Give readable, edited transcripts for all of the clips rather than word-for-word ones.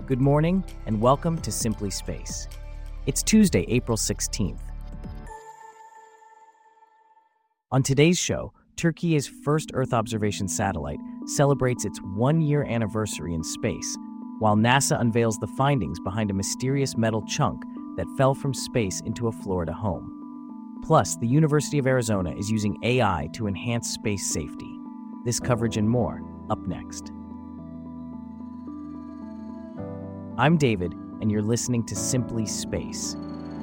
Good morning, and welcome to Simply Space. It's Tuesday, April 16th. On today's show, Turkey's first Earth observation satellite celebrates its one-year anniversary in space, while NASA unveils the findings behind a mysterious metal chunk that fell from space into a Florida home. Plus, the University of Arizona is using AI to enhance space safety. This coverage and more, up next. I'm David, and you're listening to Simply Space.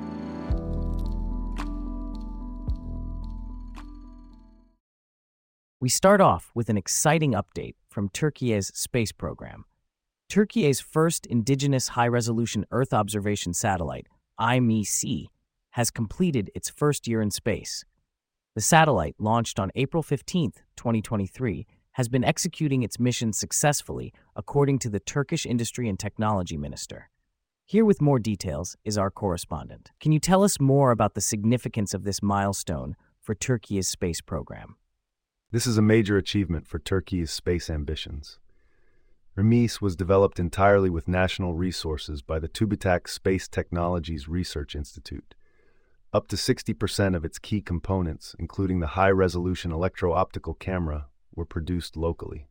We start off with an exciting update from Turkey's space program. Turkey's first indigenous high-resolution Earth observation satellite, IMEC, has completed its first year in space. The satellite, launched on April 15, 2023, has been executing its mission successfully, according to the Turkish Industry and Technology Minister. Here with more details is our correspondent. Can you tell us more about the significance of this milestone for Turkey's space program? This is a major achievement for Turkey's space ambitions. IMEC was developed entirely with national resources by the TÜBİTAK Space Technologies Research Institute. Up to 60% of its key components, including the high-resolution electro-optical camera, were produced locally.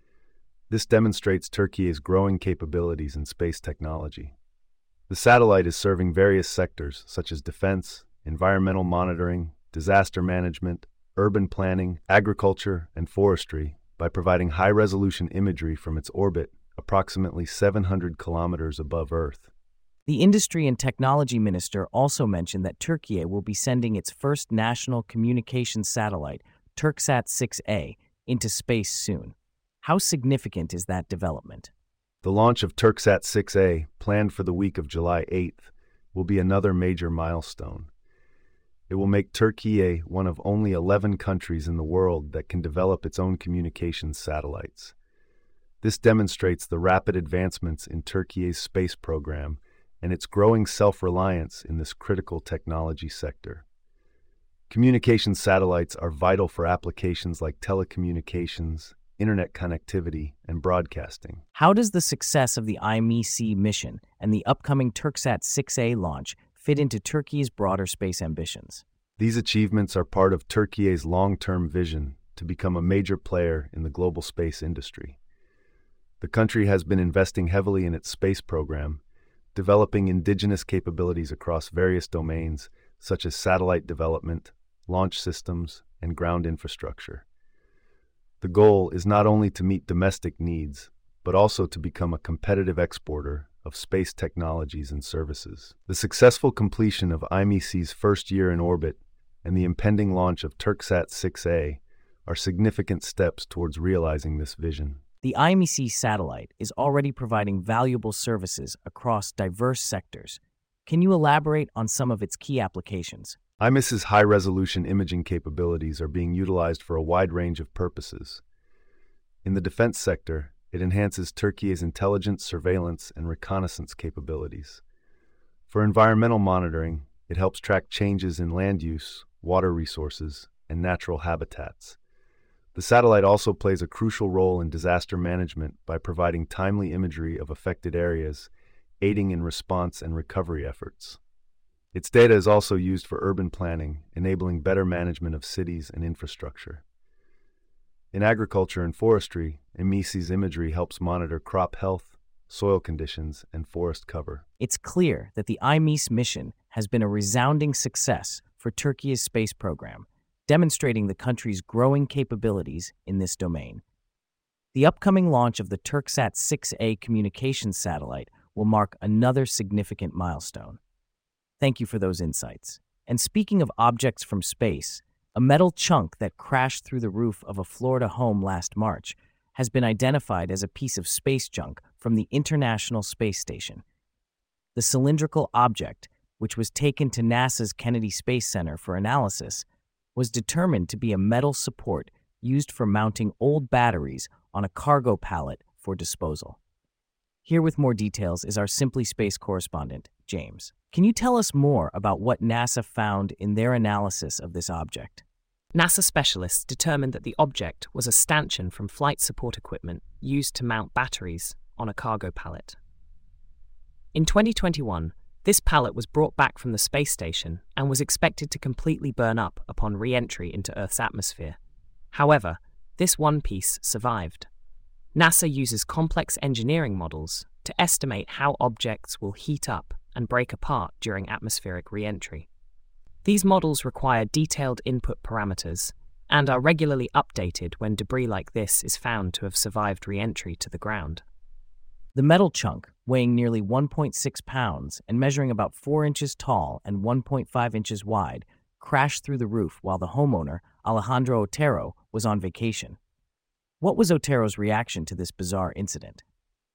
This demonstrates Turkey's growing capabilities in space technology. The satellite is serving various sectors such as defense, environmental monitoring, disaster management, urban planning, agriculture, and forestry by providing high-resolution imagery from its orbit approximately 700 kilometers above Earth. The Industry and Technology Minister also mentioned that Turkey will be sending its first national communications satellite, Turksat-6A, into space soon. How significant is that development? The launch of Turksat-6A, planned for the week of July 8th, will be another major milestone. It will make Turkey one of only 11 countries in the world that can develop its own communications satellites. This demonstrates the rapid advancements in Turkey's space program and its growing self-reliance in this critical technology sector. Communications satellites are vital for applications like telecommunications, internet connectivity, and broadcasting. How does the success of the IMEC mission and the upcoming Turksat-6A launch fit into Turkey's broader space ambitions? These achievements are part of Turkey's long-term vision to become a major player in the global space industry. The country has been investing heavily in its space program, developing indigenous capabilities across various domains such as satellite development, launch systems, and ground infrastructure. The goal is not only to meet domestic needs, but also to become a competitive exporter of space technologies and services. The successful completion of IMEC's first year in orbit and the impending launch of Turksat-6A are significant steps towards realizing this vision. The IMEC satellite is already providing valuable services across diverse sectors. Can you elaborate on some of its key applications? IMEC's high-resolution imaging capabilities are being utilized for a wide range of purposes. In the defense sector, it enhances Turkey's intelligence, surveillance, and reconnaissance capabilities. For environmental monitoring, it helps track changes in land use, water resources, and natural habitats. The satellite also plays a crucial role in disaster management by providing timely imagery of affected areas, aiding in response and recovery efforts. Its data is also used for urban planning, enabling better management of cities and infrastructure. In agriculture and forestry, IMEC's imagery helps monitor crop health, soil conditions, and forest cover. It's clear that the IMEC mission has been a resounding success for Turkey's space program, demonstrating the country's growing capabilities in this domain. The upcoming launch of the Turksat-6A communications satellite will mark another significant milestone. Thank you for those insights. And speaking of objects from space, a metal chunk that crashed through the roof of a Florida home last March has been identified as a piece of space junk from the International Space Station. The cylindrical object, which was taken to NASA's Kennedy Space Center for analysis, was determined to be a metal support used for mounting old batteries on a cargo pallet for disposal. Here with more details is our Simply Space correspondent, James. Can you tell us more about what NASA found in their analysis of this object? NASA specialists determined that the object was a stanchion from flight support equipment used to mount batteries on a cargo pallet. In 2021, this pallet was brought back from the space station and was expected to completely burn up upon re-entry into Earth's atmosphere. However, this one piece survived. NASA uses complex engineering models to estimate how objects will heat up and break apart during atmospheric re-entry. These models require detailed input parameters and are regularly updated when debris like this is found to have survived re-entry to the ground. The metal chunk, weighing nearly 1.6 pounds and measuring about 4 inches tall and 1.5 inches wide, crashed through the roof while the homeowner, Alejandro Otero, was on vacation. What was Otero's reaction to this bizarre incident?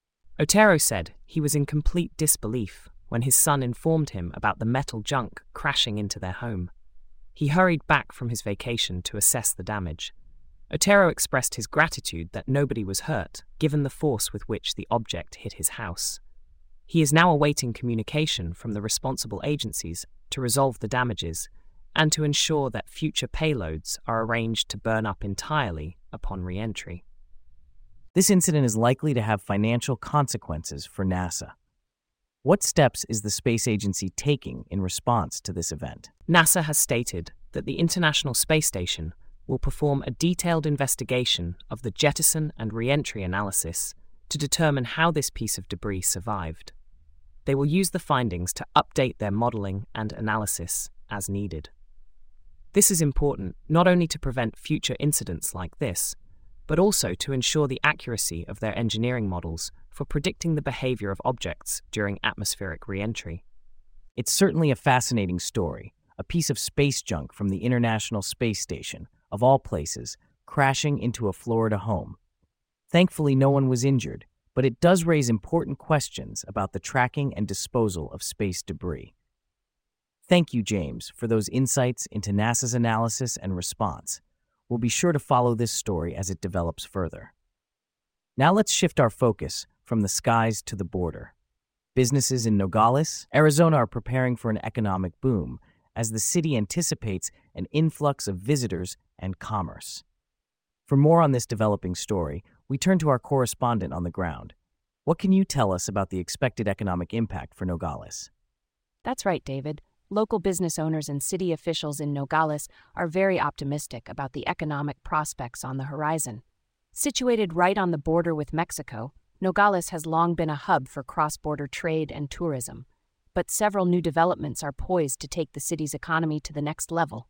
Otero said he was in complete disbelief when his son informed him about the metal junk crashing into their home. He hurried back from his vacation to assess the damage. Otero expressed his gratitude that nobody was hurt, given the force with which the object hit his house. He is now awaiting communication from the responsible agencies to resolve the damages and to ensure that future payloads are arranged to burn up entirely upon re-entry. This incident is likely to have financial consequences for NASA. What steps is the space agency taking in response to this event? NASA has stated that the International Space Station will perform a detailed investigation of the jettison and re-entry analysis to determine how this piece of debris survived. They will use the findings to update their modeling and analysis as needed. This is important not only to prevent future incidents like this, but also to ensure the accuracy of their engineering models for predicting the behavior of objects during atmospheric re-entry. It's certainly a fascinating story, a piece of space junk from the International Space Station, of all places, crashing into a Florida home. Thankfully, no one was injured, but it does raise important questions about the tracking and disposal of space debris. Thank you, James, for those insights into NASA's analysis and response. We'll be sure to follow this story as it develops further. Now let's shift our focus from the skies to the border. Businesses in Nogales, Arizona are preparing for an economic boom as the city anticipates an influx of visitors and commerce. For more on this developing story, we turn to our correspondent on the ground. What can you tell us about the expected economic impact for Nogales? That's right, David. Local business owners and city officials in Nogales are very optimistic about the economic prospects on the horizon. Situated right on the border with Mexico, Nogales has long been a hub for cross-border trade and tourism, but several new developments are poised to take the city's economy to the next level.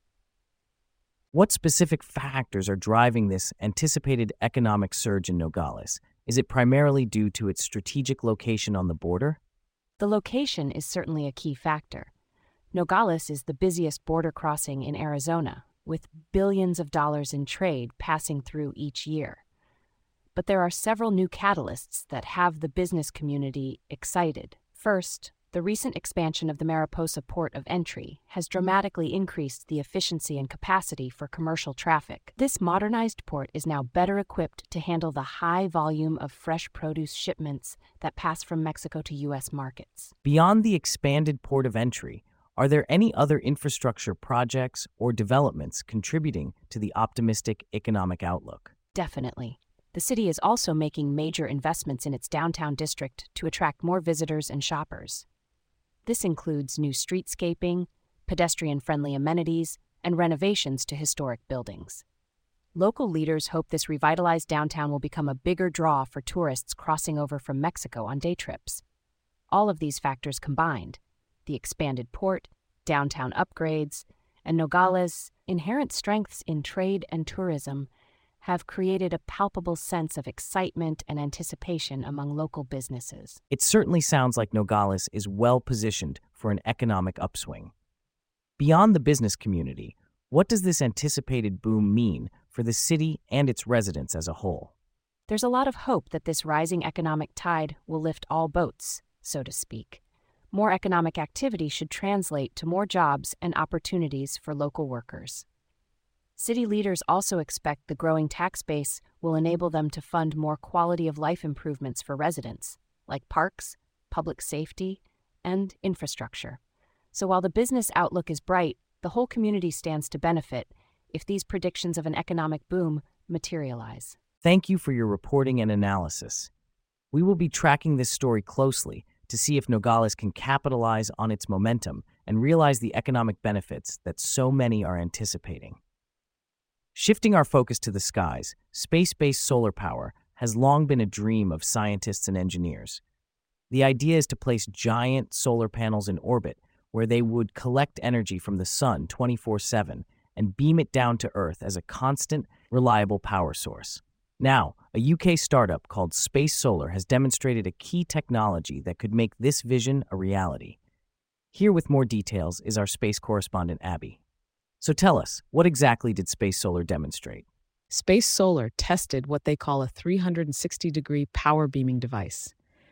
What specific factors are driving this anticipated economic surge in Nogales? Is it primarily due to its strategic location on the border? The location is certainly a key factor. Nogales is the busiest border crossing in Arizona, with billions of dollars in trade passing through each year. But there are several new catalysts that have the business community excited. First, the recent expansion of the Mariposa port of entry has dramatically increased the efficiency and capacity for commercial traffic. This modernized port is now better equipped to handle the high volume of fresh produce shipments that pass from Mexico to U.S. markets. Beyond the expanded port of entry, are there any other infrastructure projects or developments contributing to the optimistic economic outlook? Definitely. The city is also making major investments in its downtown district to attract more visitors and shoppers. This includes new streetscaping, pedestrian-friendly amenities, and renovations to historic buildings. Local leaders hope this revitalized downtown will become a bigger draw for tourists crossing over from Mexico on day trips. All of these factors combined, the expanded port, downtown upgrades, and Nogales' inherent strengths in trade and tourism, have created a palpable sense of excitement and anticipation among local businesses. It certainly sounds like Nogales is well positioned for an economic upswing. Beyond the business community, what does this anticipated boom mean for the city and its residents as a whole? There's a lot of hope that this rising economic tide will lift all boats, so to speak. More economic activity should translate to more jobs and opportunities for local workers. City leaders also expect the growing tax base will enable them to fund more quality-of-life improvements for residents, like parks, public safety, and infrastructure. So while the business outlook is bright, the whole community stands to benefit if these predictions of an economic boom materialize. Thank you for your reporting and analysis. We will be tracking this story closely to see if Nogales can capitalize on its momentum and realize the economic benefits that so many are anticipating. Shifting our focus to the skies, space-based solar power has long been a dream of scientists and engineers. The idea is to place giant solar panels in orbit where they would collect energy from the sun 24/7 and beam it down to Earth as a constant, reliable power source. Now, a UK startup called Space Solar has demonstrated a key technology that could make this vision a reality. Here with more details is our space correspondent, Abby. So tell us, what exactly did Space Solar demonstrate? Space Solar tested what they call a 360-degree power beaming device.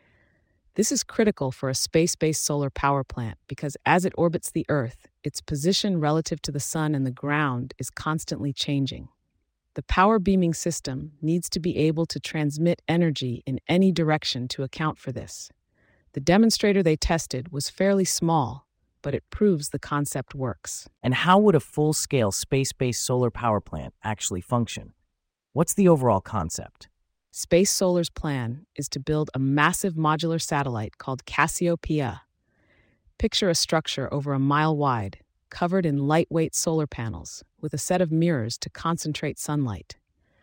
This is critical for a space-based solar power plant because as it orbits the Earth, its position relative to the sun and the ground is constantly changing. The power beaming system needs to be able to transmit energy in any direction to account for this. The demonstrator they tested was fairly small, but it proves the concept works. And how would a full-scale space-based solar power plant actually function? What's the overall concept? Space Solar's plan is to build a massive modular satellite called Cassiopeia. Picture a structure over a mile wide, covered in lightweight solar panels, with a set of mirrors to concentrate sunlight.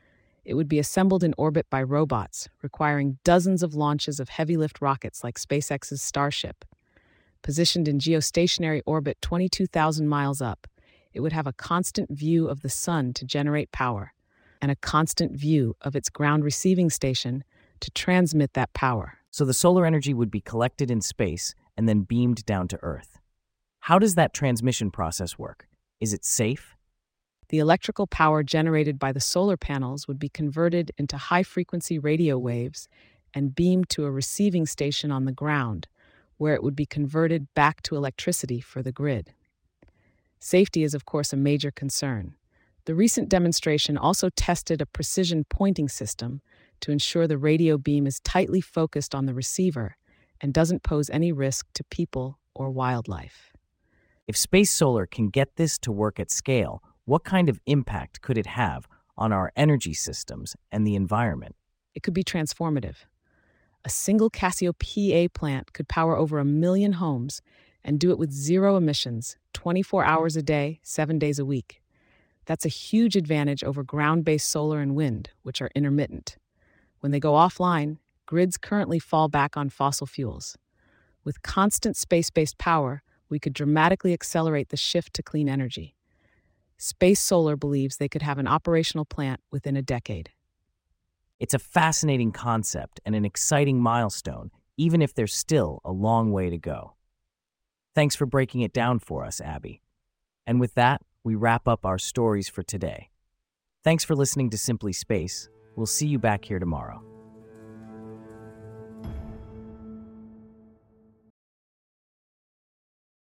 It would be assembled in orbit by robots, requiring dozens of launches of heavy-lift rockets like SpaceX's Starship. Positioned in geostationary orbit 22,000 miles up, it would have a constant view of the sun to generate power, and a constant view of its ground receiving station to transmit that power. So the solar energy would be collected in space and then beamed down to Earth. How does that transmission process work? Is it safe? The electrical power generated by the solar panels would be converted into high-frequency radio waves and beamed to a receiving station on the ground, where it would be converted back to electricity for the grid. Safety is, of course, a major concern. The recent demonstration also tested a precision pointing system to ensure the radio beam is tightly focused on the receiver and doesn't pose any risk to people or wildlife. If Space Solar can get this to work at scale, what kind of impact could it have on our energy systems and the environment? It could be transformative. A single Cassiopeia plant could power over 1 million homes and do it with zero emissions, 24 hours a day, 7 days a week. That's a huge advantage over ground-based solar and wind, which are intermittent. When they go offline, grids currently fall back on fossil fuels. With constant space-based power, we could dramatically accelerate the shift to clean energy. Space Solar believes they could have an operational plant within a decade. It's a fascinating concept and an exciting milestone, even if there's still a long way to go. Thanks for breaking it down for us, Abby. And with that, we wrap up our stories for today. Thanks for listening to Simply Space. We'll see you back here tomorrow.